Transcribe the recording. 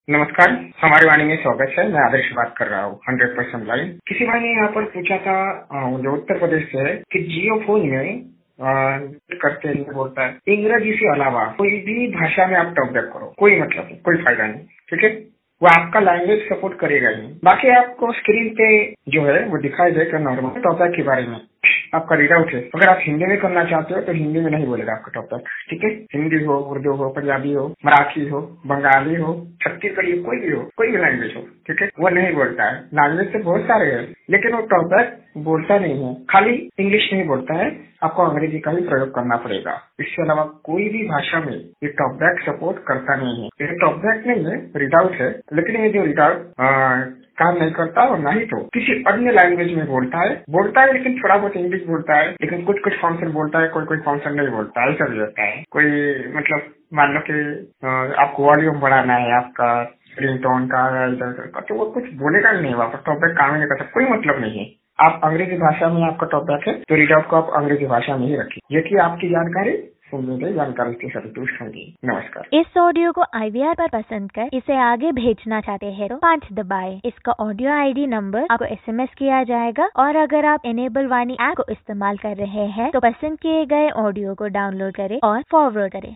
नमस्कार, हमारी वाणी में स्वागत है। मैं आदर्श बात कर रहा हूँ 100% लाइव। किसी भाई ने यहाँ पर पूछा था जो उत्तर प्रदेश से है कि जियो फोन में करते हैं बोलता है इंग्रजी से अलावा कोई भी भाषा में आप टॉप बैक करो, कोई मतलब नहीं, कोई फायदा नहीं। ठीक है, वो आपका लैंग्वेज सपोर्ट करेगा ही। बाकी आपको स्क्रीन पे जो है वो दिखाई देगा नॉर्मल टॉप बैक के बारे में आपका रीड आउट है। अगर आप हिंदी में करना चाहते हो तो हिंदी में नहीं बोलेगा आपका टॉप बैक। ठीक है, हिंदी हो, उर्दू हो, पंजाबी हो, मराठी हो, बंगाली हो, छत्तीसगढ़ी, कोई भी हो, कोई भी लैंग्वेज हो, ठीक है, वो नहीं बोलता है। लैंग्वेज से बहुत सारे हैं लेकिन वो टॉप बैक बोलता नहीं है। खाली इंग्लिश नहीं बोलता है, आपको अंग्रेजी का भी प्रयोग करना पड़ेगा। इसके अलावा कोई भी भाषा में ये टॉप बैक सपोर्ट करता नहीं है। ये टॉप बैक नहीं है, रीड आउट है। लेकिन ये जो रीड आउट काम नहीं करता और ना ही तो किसी अन्य लैंग्वेज में बोलता है लेकिन थोड़ा बहुत इंग्लिश बोलता है, लेकिन कुछ फंक्शन बोलता है, कोई फंक्शन नहीं बोलता है। ऐसा भी होता है। कोई मतलब मान लो कि आपको वॉल्यूम बढ़ाना है आपका रिंगटोन का इधर का, तो वो कुछ बोलेगा नहीं, वापस टॉप बैक काम ही नहीं करता, कोई मतलब नहीं है। आप अंग्रेजी भाषा में आपका टॉप बैक है तो रीड आउट को आप अंग्रेजी भाषा में ही रखिए। ये की आपकी जानकारी जानकारी के संतुष्ट होंगी। नमस्कार। इस ऑडियो को IVR पर पसंद कर इसे आगे भेजना चाहते हैं तो 5 दबाएं। इसका ऑडियो ID नंबर आपको SMS किया जाएगा और अगर आप इनेबल वाणी ऐप को इस्तेमाल कर रहे हैं तो पसंद किए गए ऑडियो को डाउनलोड करें और फॉरवर्ड करें।